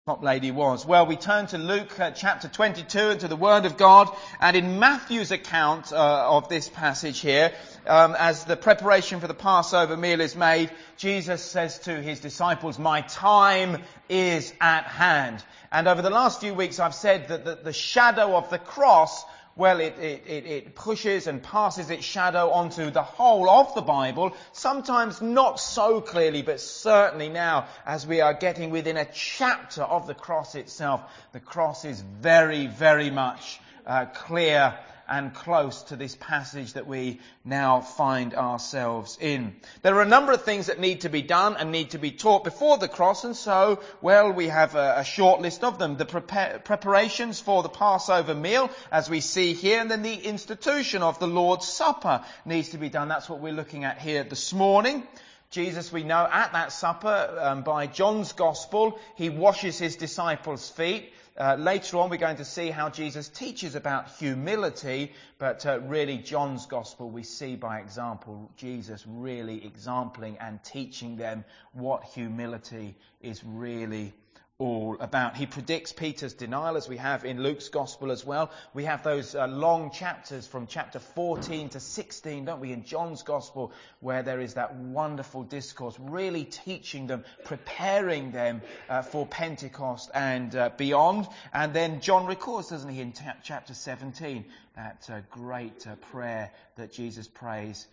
top lady was. Well, we turn to Luke chapter 22 and to the Word of God, and in Matthew's account of this passage here, as the preparation for the Passover meal is made, Jesus says to his disciples, "My time is at hand." And over the last few weeks I've said that the shadow of the cross, well, it pushes and passes its shadow onto the whole of the Bible, sometimes not so clearly, but certainly now, as we are getting within a chapter of the cross itself, the cross is very, very much clear and close to this passage that we now find ourselves in. There are a number of things that need to be done and need to be taught before the cross, and so, well, we have a short list of them. The preparations for the Passover meal, as we see here, and then the institution of the Lord's Supper needs to be done. That's what we're looking at here this morning. Jesus, we know, at that supper, by John's Gospel, he washes his disciples' feet. Later on, we're going to see how Jesus teaches about humility, but really John's Gospel, we see by example Jesus really exempling and teaching them what humility is really all about. He predicts Peter's denial, as we have in Luke's Gospel as well. We have those long chapters from chapter 14 to 16, don't we, in John's Gospel, where there is that wonderful discourse, really teaching them, preparing them for Pentecost and beyond. And then John records, doesn't he, in chapter 17, that great prayer that Jesus prays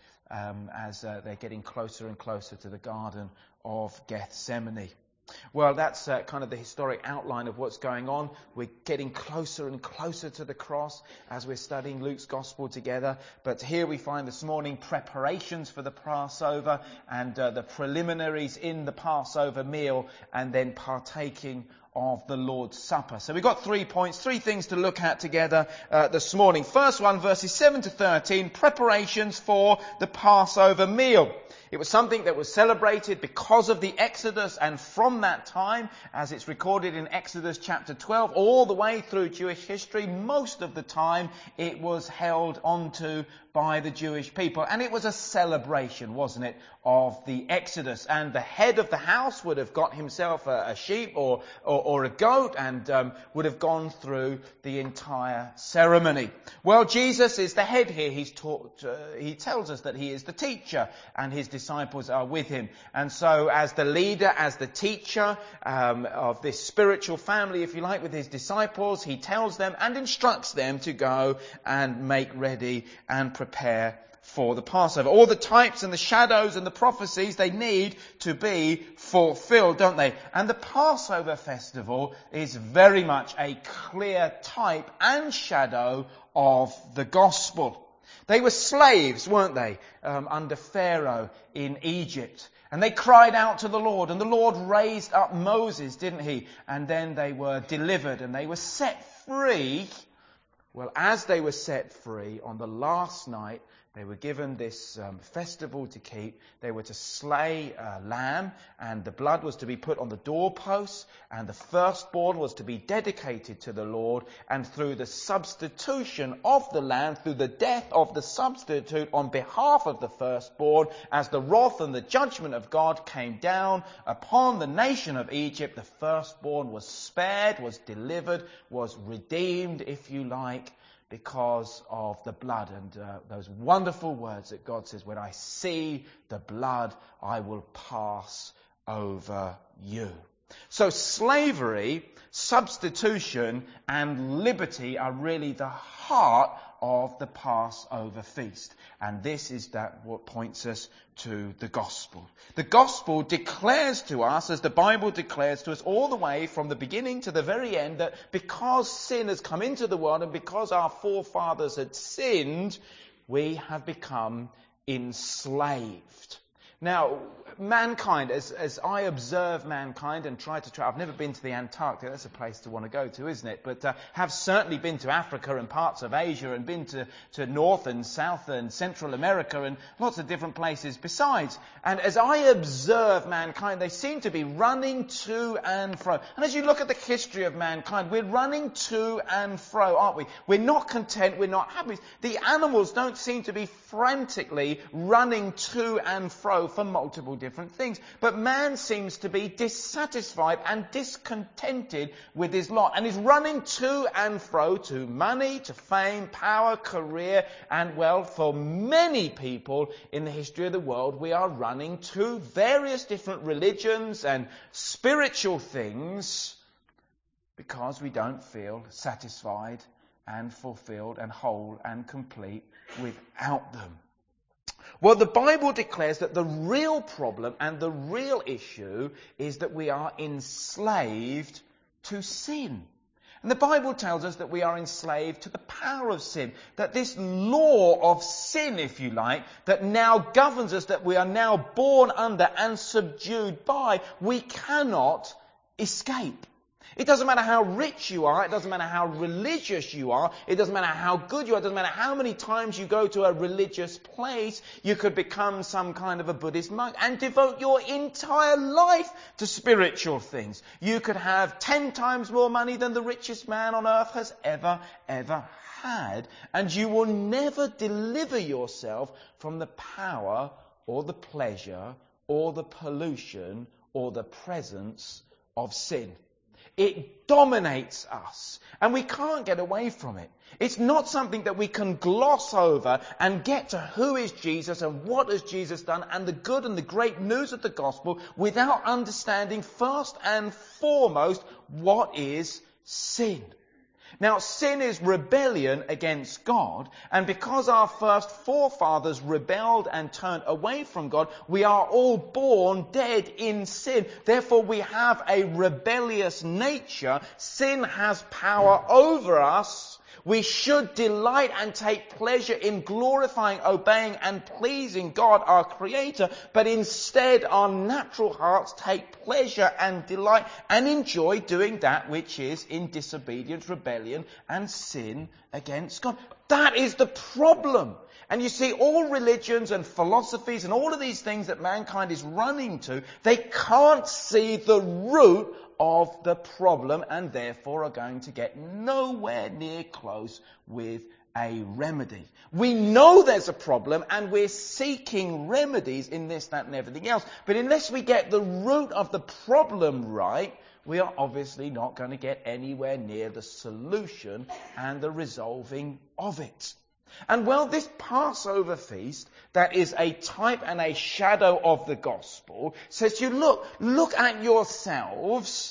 as they're getting closer and closer to the Garden of Gethsemane. Well, that's kind of the historic outline of what's going on. We're getting closer and closer to the cross as we're studying Luke's Gospel together. But here we find this morning preparations for the Passover and the preliminaries in the Passover meal, and then partaking of the Lord's Supper. So we've got 3 points, 3 things to look at together this morning. First one, verses 7 to 13, preparations for the Passover meal. It was something that was celebrated because of the Exodus, and from that time, as it's recorded in Exodus chapter 12, all the way through Jewish history, most of the time it was held onto by the Jewish people. And it was a celebration, wasn't it, of the Exodus. And the head of the house would have got himself a sheep or a goat and would have gone through the entire ceremony. Well, Jesus is the head here. He tells us that he is the teacher and his disciples are with him. And so as the leader, as the teacher of this spiritual family, if you like, with his disciples, he tells them and instructs them to go and make ready and prepare for the Passover. All the types and the shadows and the prophecies, they need to be fulfilled, don't they? And the Passover festival is very much a clear type and shadow of the gospel. They were slaves, weren't they, under Pharaoh in Egypt. And they cried out to the Lord, and the Lord raised up Moses, didn't he? And then they were delivered and they were set free. Well, as they were set free on the last night, they were given this festival to keep. They were to slay a lamb, and the blood was to be put on the doorposts, and the firstborn was to be dedicated to the Lord. And through the substitution of the lamb, through the death of the substitute on behalf of the firstborn, as the wrath and the judgment of God came down upon the nation of Egypt, the firstborn was spared, was delivered, was redeemed, if you like, because of the blood. And those wonderful words that God says, when I see the blood, I will pass over you. So slavery, substitution, and liberty are really the heart of the Passover feast. And this is what points us to the gospel. The gospel declares to us, as the Bible declares to us all the way from the beginning to the very end, that because sin has come into the world and because our forefathers had sinned, we have become enslaved. Now, mankind, as I observe mankind and try to I've never been to the Antarctic, that's a place to want to go to, isn't it? But have certainly been to Africa and parts of Asia, and been to North and South and Central America and lots of different places besides. And as I observe mankind, they seem to be running to and fro. And as you look at the history of mankind, we're running to and fro, aren't we? We're not content, we're not happy. The animals don't seem to be frantically running to and fro for multiple different things. But man seems to be dissatisfied and discontented with his lot and is running to and fro to money, to fame, power, career, and wealth. For many people in the history of the world, we are running to various different religions and spiritual things because we don't feel satisfied and fulfilled and whole and complete without them. Well, the Bible declares that the real problem and the real issue is that we are enslaved to sin. And the Bible tells us that we are enslaved to the power of sin, that this law of sin, if you like, that now governs us, that we are now born under and subdued by, we cannot escape. It doesn't matter how rich you are, it doesn't matter how religious you are, it doesn't matter how good you are, it doesn't matter how many times you go to a religious place, you could become some kind of a Buddhist monk and devote your entire life to spiritual things. You could have 10 times more money than the richest man on earth has ever had, and you will never deliver yourself from the power or the pleasure or the pollution or the presence of sin. It dominates us, and we can't get away from it. It's not something that we can gloss over and get to who is Jesus and what has Jesus done and the good and the great news of the gospel without understanding first and foremost what is sin. Now, sin is rebellion against God, and because our first forefathers rebelled and turned away from God, we are all born dead in sin. Therefore, we have a rebellious nature. Sin has power over us. We should delight and take pleasure in glorifying, obeying and pleasing God, our Creator, but instead our natural hearts take pleasure and delight and enjoy doing that which is in disobedience, rebellion and sin against God. That is the problem. And you see, all religions and philosophies and all of these things that mankind is running to, they can't see the root of the problem and therefore are going to get nowhere near close with a remedy. We know there's a problem and we're seeking remedies in this, that and everything else. But unless we get the root of the problem right, we are obviously not going to get anywhere near the solution and the resolving of it. And well, this Passover feast, that is a type and a shadow of the gospel, says you look at yourselves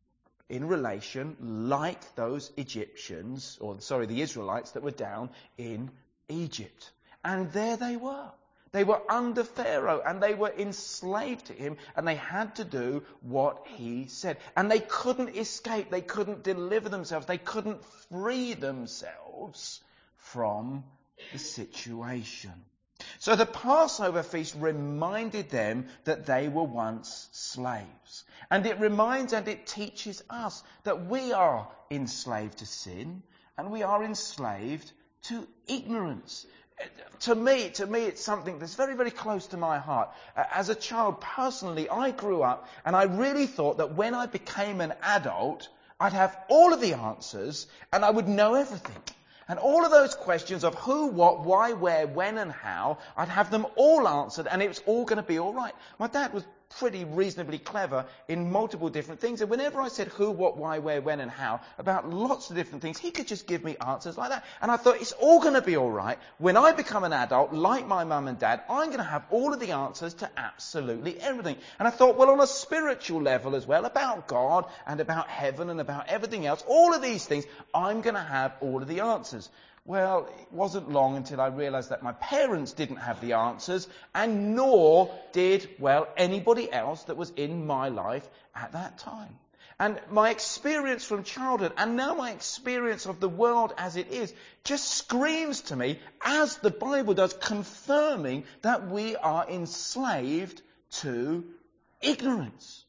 in relation like those Egyptians, the Israelites that were down in Egypt. And there they were. They were under Pharaoh and they were enslaved to him and they had to do what he said. And they couldn't escape. They couldn't deliver themselves. They couldn't free themselves from the situation. So the Passover feast reminded them that they were once slaves. And it reminds and it teaches us that we are enslaved to sin and we are enslaved to ignorance. To me, it's something that's very, very close to my heart. As a child, personally, I grew up and I really thought that when I became an adult, I'd have all of the answers and I would know everything. And all of those questions of who, what, why, where, when and how, I'd have them all answered and it was all going to be all right. My dad was pretty reasonably clever in multiple different things. And whenever I said who, what, why, where, when and how about lots of different things, he could just give me answers like that. And I thought, it's all going to be all right. When I become an adult, like my mum and dad, I'm going to have all of the answers to absolutely everything. And I thought, well, on a spiritual level as well, about God and about heaven and about everything else, all of these things, I'm going to have all of the answers. Well, it wasn't long until I realised that my parents didn't have the answers, and nor did, anybody else that was in my life at that time. And my experience from childhood, and now my experience of the world as it is, just screams to me, as the Bible does, confirming that we are enslaved to ignorance.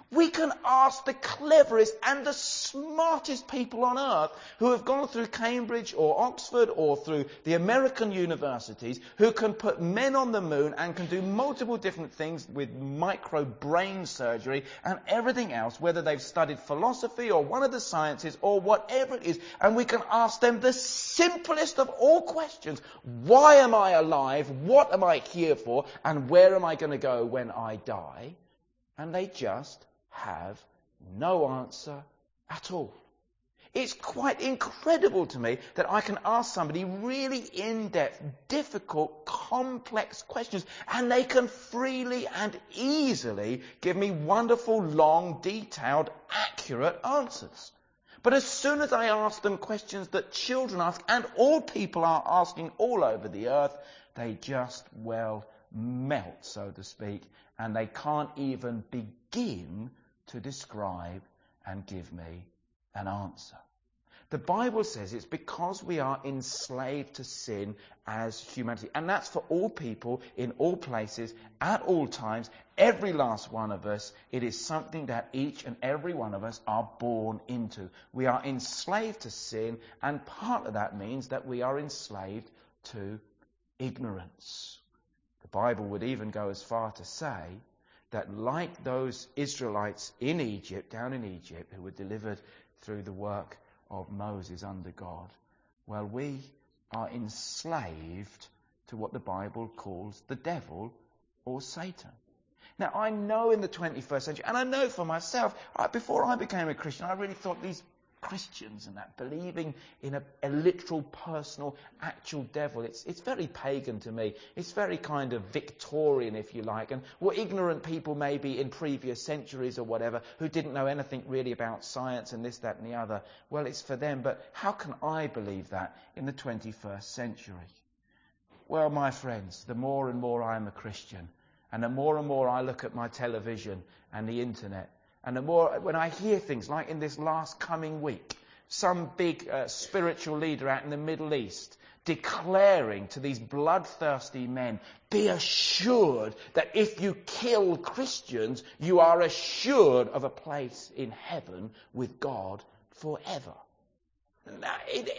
We can ask the cleverest and the smartest people on earth who have gone through Cambridge or Oxford or through the American universities, who can put men on the moon and can do multiple different things with micro brain surgery and everything else, whether they've studied philosophy or one of the sciences or whatever it is, and we can ask them the simplest of all questions. Why am I alive? What am I here for? And where am I going to go when I die? And they just have no answer at all. It's quite incredible to me that I can ask somebody really in-depth, difficult, complex questions, and they can freely and easily give me wonderful, long, detailed, accurate answers. But as soon as I ask them questions that children ask, and all people are asking all over the earth, they just, melt, so to speak, and they can't even begin to describe and give me an answer. The Bible says it's because we are enslaved to sin as humanity. And that's for all people, in all places, at all times, every last one of us. It is something that each and every one of us are born into. We are enslaved to sin, and part of that means that we are enslaved to ignorance. The Bible would even go as far to say that, like those Israelites in Egypt, down in Egypt, who were delivered through the work of Moses under God, we are enslaved to what the Bible calls the devil or Satan. Now, I know in the 21st century, and I know for myself, before I became a Christian, I really thought these Christians and that, believing in a literal, personal, actual devil, it's very pagan to me. It's very kind of Victorian, if you like, and ignorant people maybe in previous centuries or whatever, who didn't know anything really about science and this, that and the other. Well, it's for them, but how can I believe that in the 21st century? Well, my friends, the more and more I'm a Christian, and the more and more I look at my television and the internet, and the more, when I hear things like in this last coming week, some big spiritual leader out in the Middle East declaring to these bloodthirsty men, be assured that if you kill Christians, you are assured of a place in heaven with God forever. Now,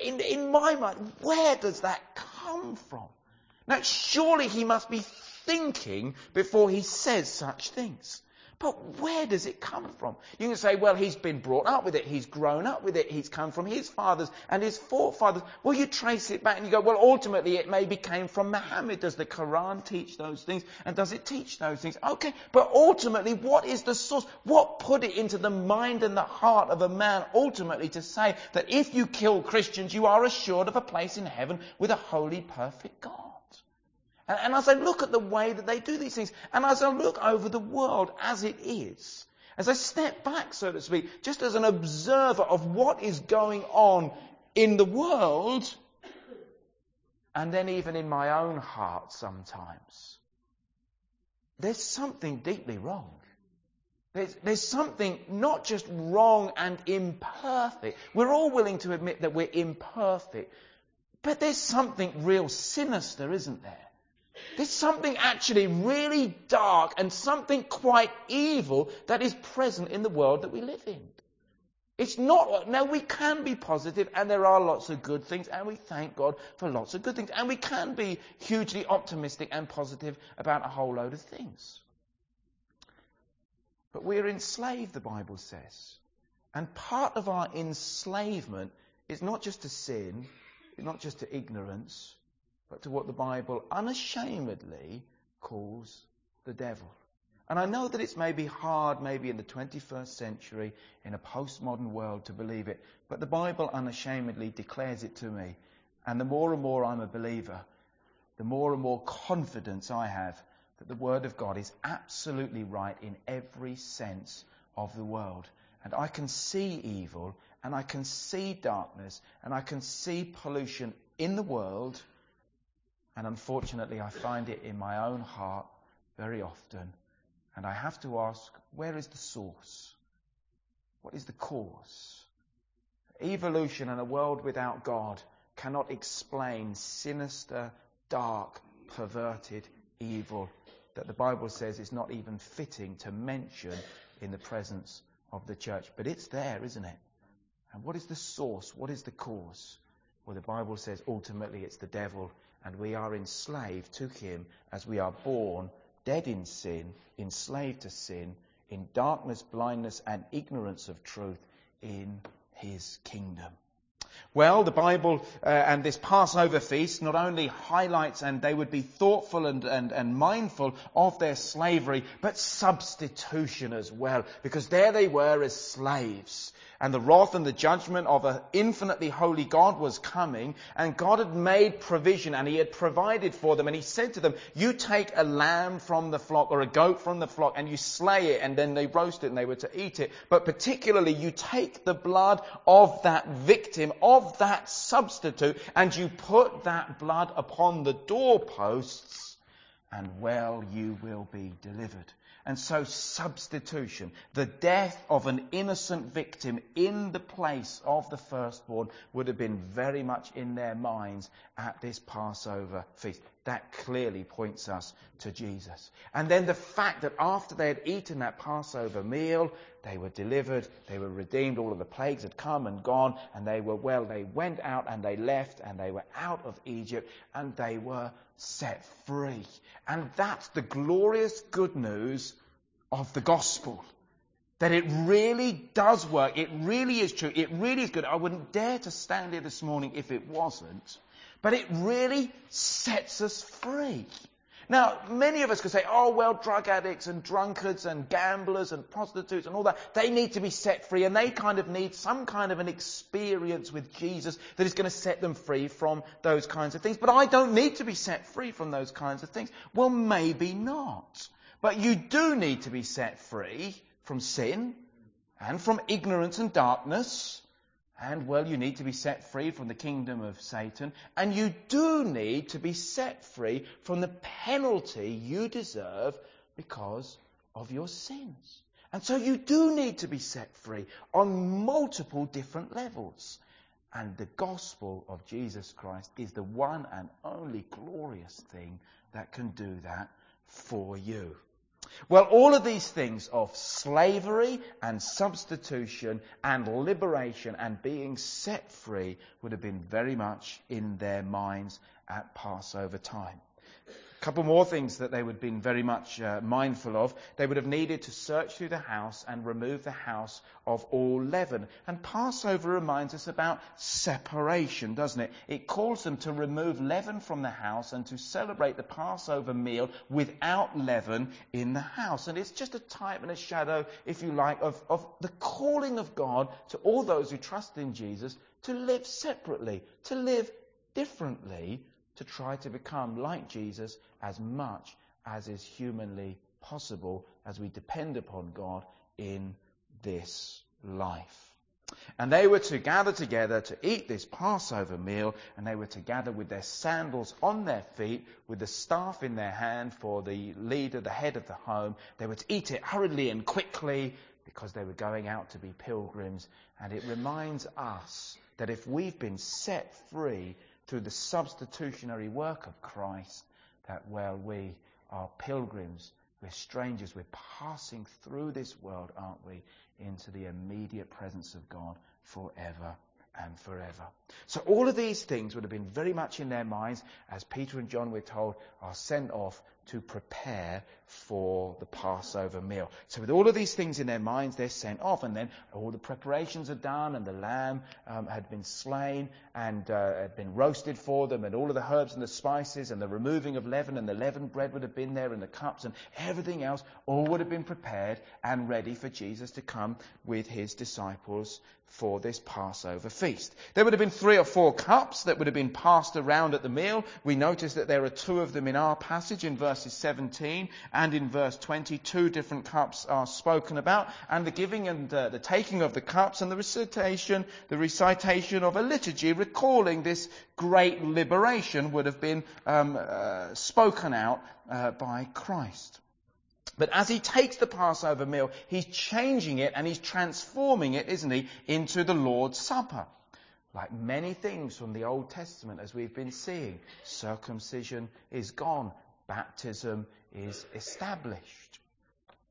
in my mind, where does that come from? Now, surely he must be thinking before he says such things. But where does it come from? You can say, he's been brought up with it, he's grown up with it, he's come from his fathers and his forefathers. Well, you trace it back and you go, ultimately it maybe came from Muhammad. Does the Quran teach those things? And does it teach those things? Okay, but ultimately, what is the source? What put it into the mind and the heart of a man ultimately to say that if you kill Christians, you are assured of a place in heaven with a holy, perfect God? And as I look at the way that they do these things, and as I look over the world as it is, as I step back, so to speak, just as an observer of what is going on in the world, and then even in my own heart sometimes, there's something deeply wrong. There's something not just wrong and imperfect. We're all willing to admit that we're imperfect, but there's something real sinister, isn't there? There's something actually really dark and something quite evil that is present in the world that we live in. It's not, no, we can be positive and there are lots of good things and we thank God for lots of good things. And we can be hugely optimistic and positive about a whole load of things. But we're enslaved, the Bible says. And part of our enslavement is not just to sin, it's not just to ignorance, but to what the Bible unashamedly calls the devil. And I know that it's maybe hard, maybe in the 21st century, in a postmodern world, to believe it, but the Bible unashamedly declares it to me. And the more and more I'm a believer, the more and more confidence I have that the Word of God is absolutely right in every sense of the world. And I can see evil, and I can see darkness, and I can see pollution in the world. And unfortunately, I find it in my own heart very often. And I have to ask, where is the source? What is the cause? Evolution and a world without God cannot explain sinister, dark, perverted evil that the Bible says is not even fitting to mention in the presence of the church. But it's there, isn't it? And what is the source? What is the cause? Well, the Bible says ultimately it's the devil, and we are enslaved to him as we are born dead in sin, enslaved to sin, in darkness, blindness and ignorance of truth in his kingdom. Well, the Bible and this Passover feast not only highlights, and they would be thoughtful and mindful of their slavery, but substitution as well. Because there they were as slaves. And the wrath and the judgment of an infinitely holy God was coming. And God had made provision and he had provided for them. And he said to them, you take a lamb from the flock or a goat from the flock and you slay it, and then they roast it and they were to eat it. But particularly you take the blood of that victim, of that substitute, and you put that blood upon the doorposts, and well, you will be delivered. And so substitution, the death of an innocent victim in the place of the firstborn, would have been very much in their minds at this Passover feast. That clearly points us to Jesus. And then the fact that after they had eaten that Passover meal, they were delivered, they were redeemed, all of the plagues had come and gone, and they were well. They went out and they left and they were out of Egypt and they were set free. And that's the glorious good news of the gospel. That it really does work. It really is true. It really is good. I wouldn't dare to stand here this morning if it wasn't. But it really sets us free. Now, many of us could say, oh, well, drug addicts and drunkards and gamblers and prostitutes and all that, they need to be set free, and they kind of need some kind of an experience with Jesus that is going to set them free from those kinds of things. But I don't need to be set free from those kinds of things. Well, maybe not. But you do need to be set free from sin and from ignorance and darkness. And, well, you need to be set free from the kingdom of Satan. And you do need to be set free from the penalty you deserve because of your sins. And so you do need to be set free on multiple different levels. And the gospel of Jesus Christ is the one and only glorious thing that can do that for you. Well, all of these things of slavery and substitution and liberation and being set free would have been very much in their minds at Passover time. A couple more things that they would have been very much mindful of. They would have needed to search through the house and remove the house of all leaven. And Passover reminds us about separation, doesn't it? It calls them to remove leaven from the house and to celebrate the Passover meal without leaven in the house. And it's just a type and a shadow, if you like, of the calling of God to all those who trust in Jesus to live separately, to live differently, to try to become like Jesus as much as is humanly possible as we depend upon God in this life. And they were to gather together to eat this Passover meal, and they were to gather with their sandals on their feet, with the staff in their hand for the leader, the head of the home. They were to eat it hurriedly and quickly because they were going out to be pilgrims. And it reminds us that if we've been set free through the substitutionary work of Christ, that, well, we are pilgrims, we're strangers, we're passing through this world, aren't we, into the immediate presence of God forever and forever. So all of these things would have been very much in their minds as Peter and John, we're told, are sent off to prepare for the Passover meal. So with all of these things in their minds, they're sent off, and then all the preparations are done, and the lamb had been slain and had been roasted for them, and all of the herbs and the spices and the removing of leaven, and the leavened bread would have been there, and the cups and everything else, all would have been prepared and ready for Jesus to come with his disciples for this Passover feast. There would have been 3 or 4 cups that would have been passed around at the meal. We notice that there are 2 of them in our passage in verses 17 and in verse 20. 2 different cups are spoken about, and the giving and the taking of the cups and the recitation of a liturgy recalling this great liberation would have been spoken out by Christ. But as he takes the Passover meal, he's changing it and he's transforming it, isn't he, into the Lord's Supper. Like many things from the Old Testament, as we've been seeing, circumcision is gone, baptism is established.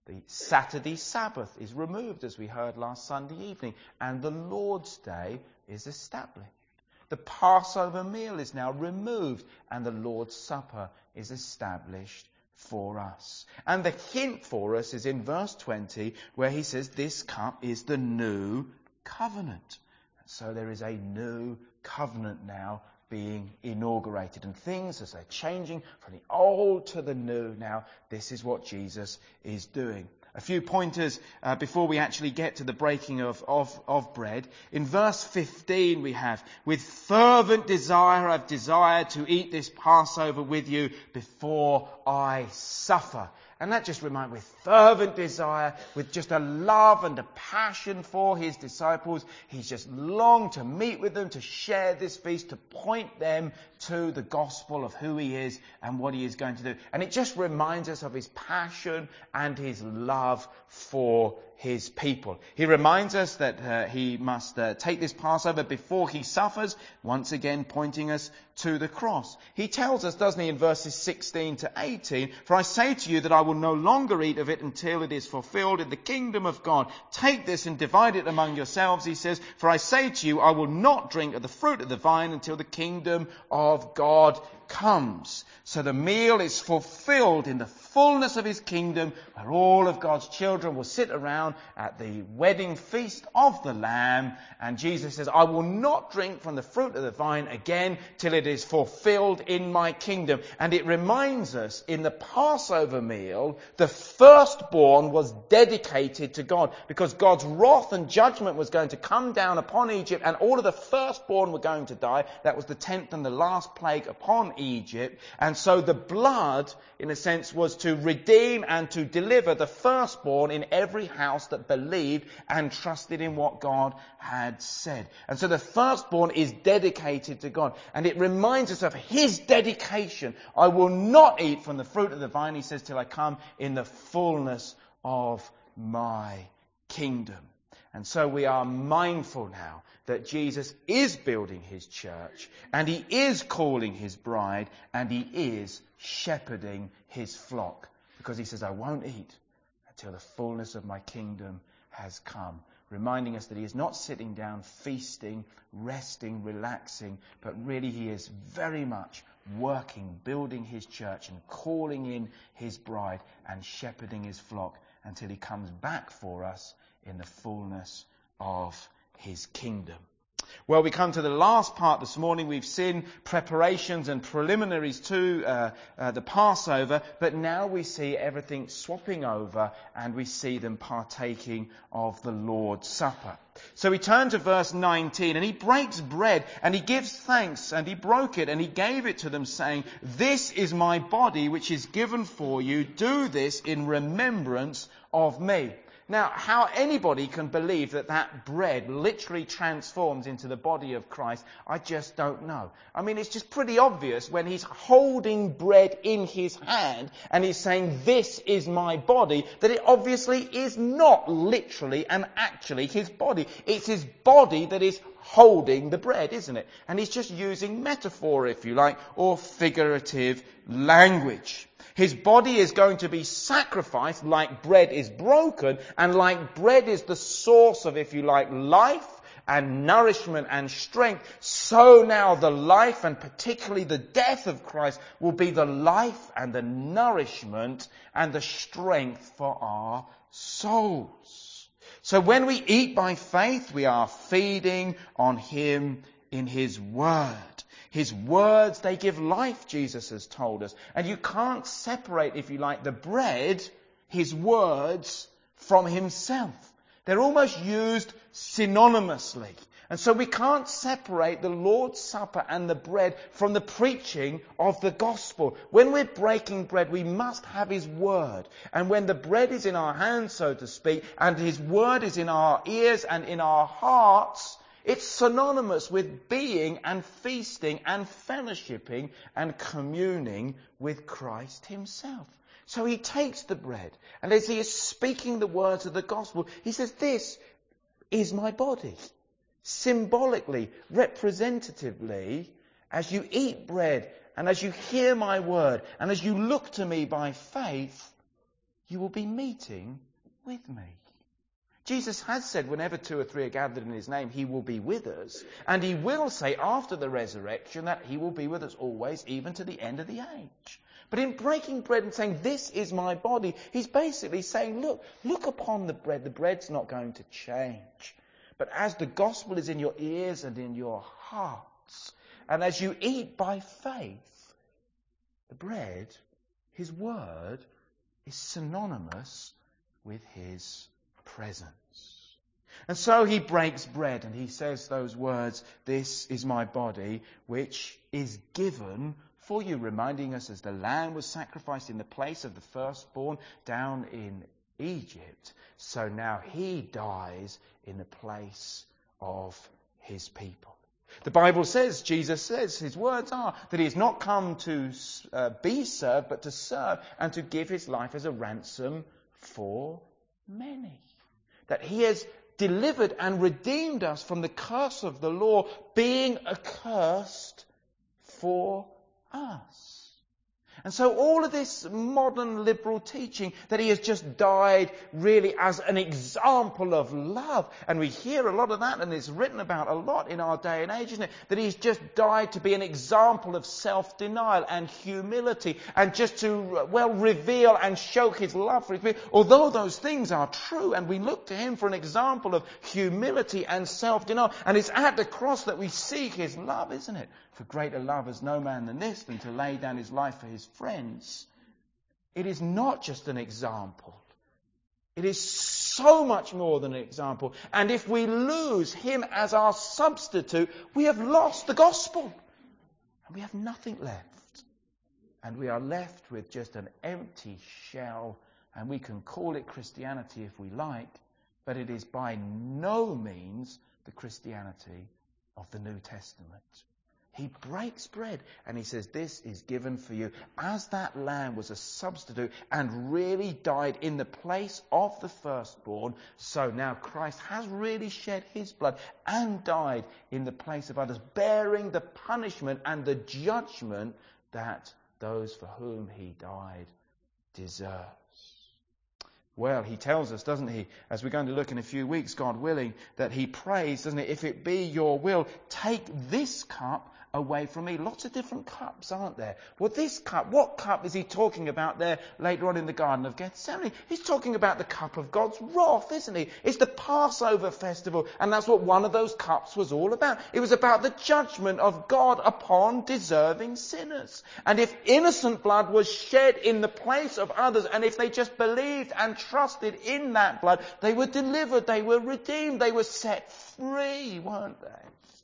The Saturday Sabbath is removed, as we heard last Sunday evening, and the Lord's Day is established. The Passover meal is now removed, and the Lord's Supper is established for us. And the hint for us is in verse 20, where he says, this cup is the new covenant. So there is a new covenant now being inaugurated, and things as they're changing from the old to the new now, this is what Jesus is doing. A few pointers before we actually get to the breaking of bread. In verse 15 we have, with fervent desire I've desired to eat this Passover with you before I suffer. And that just reminds me, with fervent desire, with just a love and a passion for his disciples, he's just longed to meet with them, to share this feast, to point them to the gospel of who he is and what he is going to do. And it just reminds us of his passion and his love for his people. He reminds us that he must take this Passover before he suffers, once again pointing us to the cross. He tells us, doesn't he, in verses 16 to 18, for I say to you that I will no longer eat of it until it is fulfilled in the kingdom of God. Take this and divide it among yourselves, he says, for I say to you, I will not drink of the fruit of the vine until the kingdom of God comes. So the meal is fulfilled in the fullness of his kingdom, where all of God's children will sit around at the wedding feast of the Lamb. And Jesus says, I will not drink from the fruit of the vine again till it is fulfilled in my kingdom. And it reminds us, in the Passover meal, the firstborn was dedicated to God, because God's wrath and judgment was going to come down upon Egypt, and all of the firstborn were going to die. That was the 10th and the last plague upon Egypt. And so the blood, in a sense, was to redeem and to deliver the firstborn in every house that believed and trusted in what God had said. And so the firstborn is dedicated to God. And it reminds us of his dedication. I will not eat from the fruit of the vine, he says, till I come in the fullness of my kingdom. And so we are mindful now that Jesus is building his church, and he is calling his bride, and he is shepherding his flock. Because he says, I won't eat until the fullness of my kingdom has come. Reminding us that he is not sitting down, feasting, resting, relaxing, but really he is very much working, building his church and calling in his bride and shepherding his flock until he comes back for us in the fullness of his kingdom. Well, we come to the last part this morning. We've seen preparations and preliminaries to the Passover, but now we see everything swapping over and we see them partaking of the Lord's Supper. So we turn to verse 19, and he breaks bread and he gives thanks, and he broke it and he gave it to them, saying, this is my body which is given for you. Do this in remembrance of me. Now, how anybody can believe that that bread literally transforms into the body of Christ, I just don't know. I mean, it's just pretty obvious when he's holding bread in his hand and he's saying, this is my body, that it obviously is not literally and actually his body. It's his body that is holding the bread, isn't it? And he's just using metaphor, if you like, or figurative language. His body is going to be sacrificed like bread is broken, and like bread is the source of, if you like, life and nourishment and strength. So now the life, and particularly the death of Christ, will be the life and the nourishment and the strength for our souls. So when we eat by faith, we are feeding on him in his word. His words, they give life, Jesus has told us. And you can't separate, if you like, the bread, his words, from himself. They're almost used synonymously. And so we can't separate the Lord's Supper and the bread from the preaching of the gospel. When we're breaking bread, we must have his word. And when the bread is in our hands, so to speak, and his word is in our ears and in our hearts, it's synonymous with being and feasting and fellowshipping and communing with Christ himself. So he takes the bread, and as he is speaking the words of the gospel, he says, this is my body. Symbolically, representatively, as you eat bread and as you hear my word and as you look to me by faith, you will be meeting with me. Jesus has said whenever 2 or 3 are gathered in his name, he will be with us. And he will say after the resurrection that he will be with us always, even to the end of the age. But in breaking bread and saying, this is my body, he's basically saying, look upon the bread. The bread's not going to change. But as the gospel is in your ears and in your hearts, and as you eat by faith, the bread, his word, is synonymous with his presence. And so he breaks bread and he says those words, this is my body, which is given for you, reminding us as the lamb was sacrificed in the place of the firstborn down in Egypt, so now he dies in the place of his people. The Bible says, Jesus says, his words are that he has not come to be served, but to serve and to give his life as a ransom for many. That he has delivered and redeemed us from the curse of the law, being accursed for us. And so all of this modern liberal teaching that he has just died really as an example of love. And we hear a lot of that and it's written about a lot in our day and age, isn't it? That he's just died to be an example of self-denial and humility and just to, reveal and show his love for his people. Although those things are true and we look to him for an example of humility and self-denial. And it's at the cross that we see his love, isn't it? For greater love has no man than this, than to lay down his life for his friends. It is not just an example. It is so much more than an example. And if we lose him as our substitute, we have lost the gospel. And we have nothing left. And we are left with just an empty shell. And we can call it Christianity if we like, but it is by no means the Christianity of the New Testament. He breaks bread and he says, this is given for you. As that lamb was a substitute and really died in the place of the firstborn, so now Christ has really shed his blood and died in the place of others, bearing the punishment and the judgment that those for whom he died deserve. Well, he tells us, doesn't he, as we're going to look in a few weeks, God willing, that he prays, doesn't he, if it be your will, take this cup away from me. Lots of different cups, aren't there? Well, this cup, what cup is he talking about there later on in the Garden of Gethsemane? He's talking about the cup of God's wrath, isn't he? It's the Passover festival, and that's what one of those cups was all about. It was about the judgment of God upon deserving sinners. And if innocent blood was shed in the place of others, and if they just believed and trusted in that blood, they were delivered, they were redeemed, they were set free, weren't they?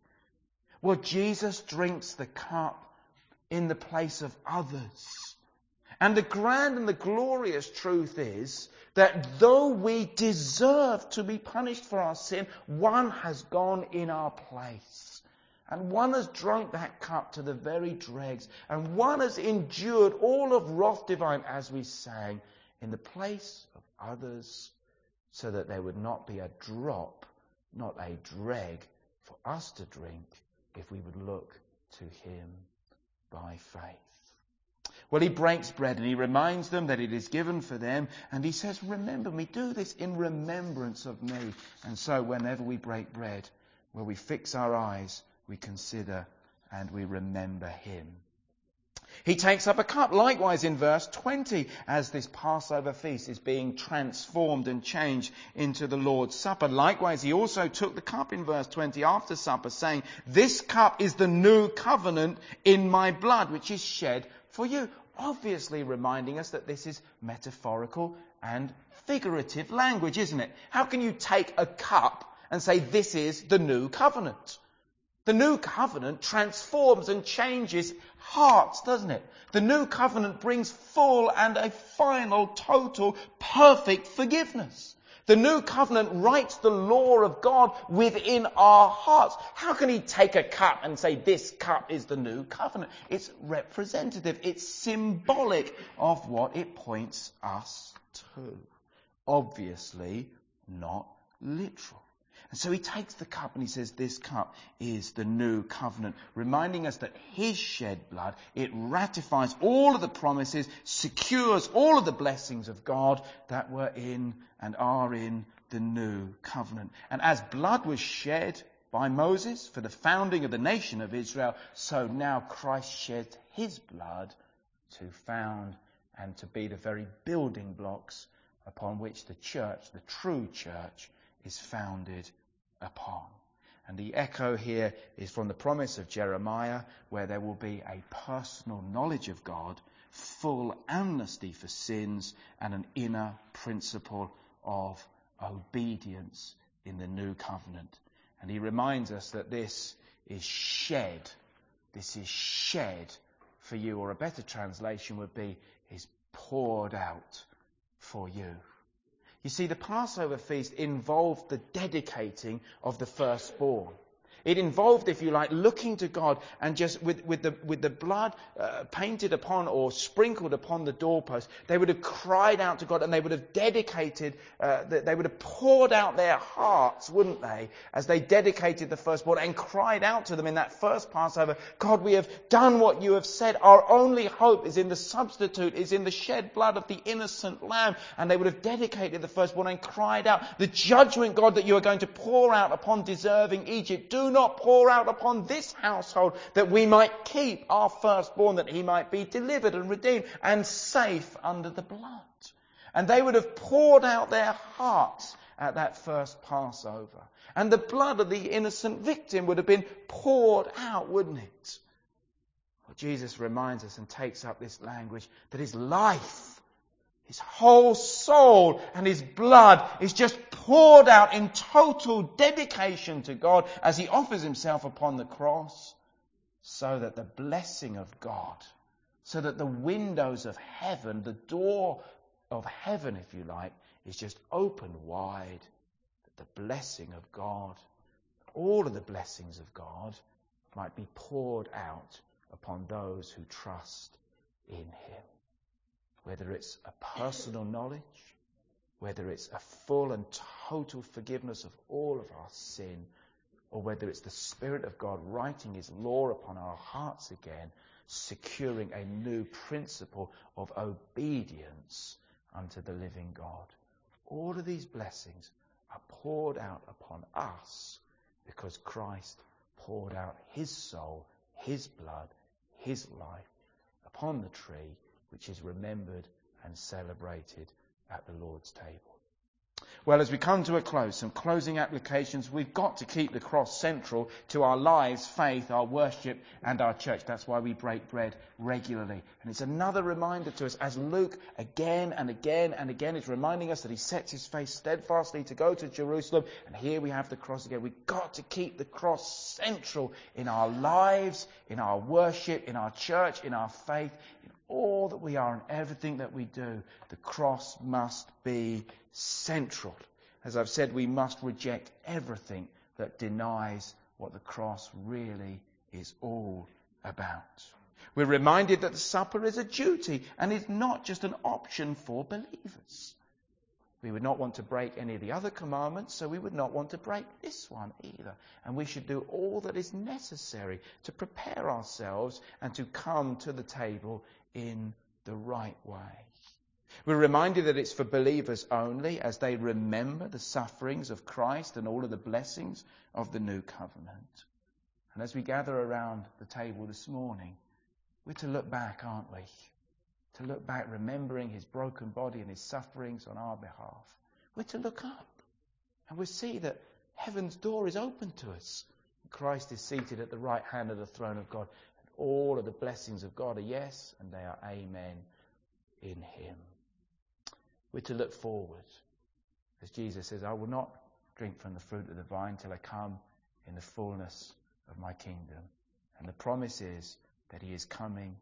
Well, Jesus drinks the cup in the place of others. And the grand and the glorious truth is that though we deserve to be punished for our sin, one has gone in our place. And one has drunk that cup to the very dregs. And one has endured all of wrath divine, as we sang, in the place of others, so that there would not be a drop, not a dreg, for us to drink, if we would look to him by faith. Well, he breaks bread and he reminds them that it is given for them. And he says, remember me, do this in remembrance of me. And so whenever we break bread, where we fix our eyes, we consider and we remember him. He takes up a cup, likewise in verse 20, as this Passover feast is being transformed and changed into the Lord's Supper. Likewise, he also took the cup in verse 20 after supper, saying, this cup is the new covenant in my blood, which is shed for you. Obviously reminding us that this is metaphorical and figurative language, isn't it? How can you take a cup and say this is the new covenant? The new covenant transforms and changes hearts, doesn't it? The new covenant brings full and a final, total, perfect forgiveness. The new covenant writes the law of God within our hearts. How can he take a cup and say this cup is the new covenant? It's representative. It's symbolic of what it points us to. Obviously not literal. And so he takes the cup and he says, this cup is the new covenant, reminding us that his shed blood, it ratifies all of the promises, secures all of the blessings of God that were in and are in the new covenant. And as blood was shed by Moses for the founding of the nation of Israel, so now Christ sheds his blood to found and to be the very building blocks upon which the church, the true church, is founded upon. And the echo here is from the promise of Jeremiah, where there will be a personal knowledge of God, full amnesty for sins, and an inner principle of obedience in the new covenant. And he reminds us that this is shed for you, or a better translation would be, is poured out for you. You see, the Passover feast involved the dedicating of the firstborn. It involved, if you like, looking to God and just with the blood painted upon or sprinkled upon the doorpost, they would have cried out to God and they would have dedicated, they would have poured out their hearts, wouldn't they, as they dedicated the firstborn and cried out to them in that first Passover, God, we have done what you have said. Our only hope is in the substitute, is in the shed blood of the innocent lamb. And they would have dedicated the firstborn and cried out, the judgment, God, that you are going to pour out upon deserving Egypt, do not pour out upon this household, that we might keep our firstborn, that he might be delivered and redeemed and safe under the blood. And they would have poured out their hearts at that first Passover. And the blood of the innocent victim would have been poured out, wouldn't it? Well, Jesus reminds us and takes up this language that his life, his whole soul and his blood is just poured out in total dedication to God as he offers himself upon the cross, so that the blessing of God, so that the windows of heaven, the door of heaven, if you like, is just opened wide, that the blessing of God, all of the blessings of God, might be poured out upon those who trust in him. Whether it's a personal knowledge, whether it's a full and total forgiveness of all of our sin, or whether it's the Spirit of God writing his law upon our hearts again, securing a new principle of obedience unto the living God. All of these blessings are poured out upon us because Christ poured out his soul, his blood, his life upon the tree, which is remembered and celebrated at the Lord's table. Well, as we come to a close, some closing applications, we've got to keep the cross central to our lives, faith, our worship, and our church. That's why we break bread regularly. And it's another reminder to us, as Luke again and again and again is reminding us that he sets his face steadfastly to go to Jerusalem. And here we have the cross again. We've got to keep the cross central in our lives, in our worship, in our church, in our faith, in all that we are and everything that we do. The cross must be central. As I've said, we must reject everything that denies what the cross really is all about. We're reminded that the supper is a duty and is not just an option for believers. We would not want to break any of the other commandments, so we would not want to break this one either. And we should do all that is necessary to prepare ourselves and to come to the table in the right way. We're reminded that it's for believers only as they remember the sufferings of Christ and all of the blessings of the new covenant. And as we gather around the table this morning, we're to look back, aren't we? To look back, remembering his broken body and his sufferings on our behalf. We're to look up and we see that heaven's door is open to us. Christ is seated at the right hand of the throne of God. And all of the blessings of God are yes, and they are amen in him. We're to look forward. As Jesus says, I will not drink from the fruit of the vine till I come in the fullness of my kingdom. And the promise is that he is coming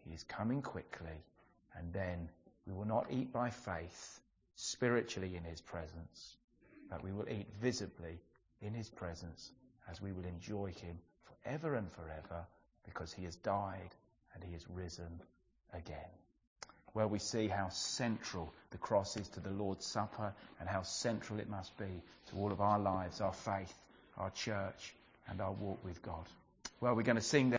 quickly, and then we will not eat by faith spiritually in his presence, but we will eat visibly in his presence as we will enjoy him forever and forever, because he has died and he has risen again. where we see how central the cross is to the Lord's Supper and how central it must be to all of our lives, our faith, our church, and our walk with God. Well, we're going to sing